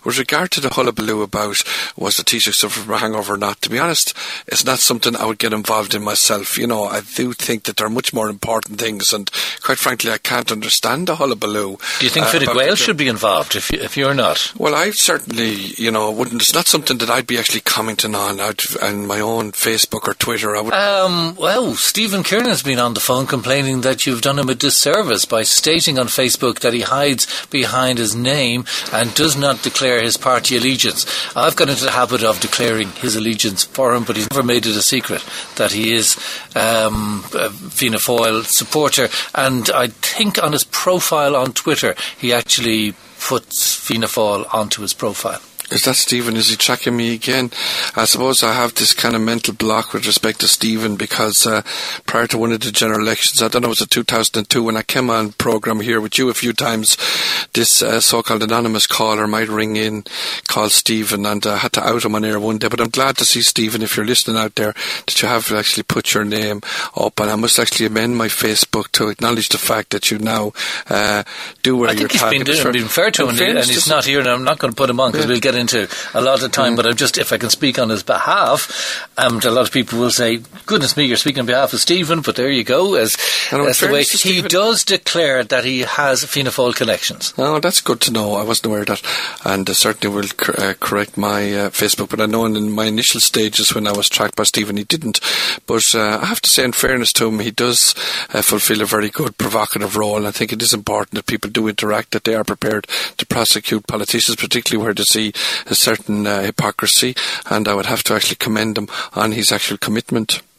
with regard to the hullabaloo about was the Taoiseach suffering from a hangover or not, to be honest, it's not something I would get involved in myself. You know, I do think that there are much more important things, and quite frankly, I can't understand the hullabaloo. Do you think Fine Gael should be involved if you're not? Well, I certainly, wouldn't. It's not something that I'd be actually commenting on on my own Facebook or Twitter. Well, Stephen Kiernan's been on the phone complaining that you've done him a disservice by stating on Facebook that he hides behind his name and does not declare his party allegiance. I've got into the habit of declaring his allegiance for him, but he's never made it a secret that he is a Fianna Fáil supporter, and I think on his profile on Twitter he actually puts Fianna Fáil onto his profile. Is that Stephen? Is he tracking me again? I suppose I have this kind of mental block with respect to Stephen because prior to one of the general elections, I don't know, it was 2002, when I came on programme here with you a few times, this so-called anonymous caller might ring in, call Stephen, and I had to out him on air one day. But I'm glad to see, Stephen, if you're listening out there, that you have actually put your name up, and I must actually amend my Facebook to acknowledge the fact that you now do where you're talking. I think he's been fair to him, and he's not here, and I'm not going to put him on because we'll get into a lot of time, but if I can speak on his behalf, a lot of people will say, goodness me, you're speaking on behalf of Stephen, but there you go, as the way he does declare that he has Fianna Fáil connections. Oh, that's good to know. I wasn't aware of that, and certainly will correct my Facebook, but I know in my initial stages when I was tracked by Stephen, he didn't, but I have to say, in fairness to him, he does fulfil a very good provocative role, and I think it is important that people do interact, that they are prepared to prosecute politicians, particularly where they see a certain hypocrisy, and I would have to actually commend him on his actual commitment.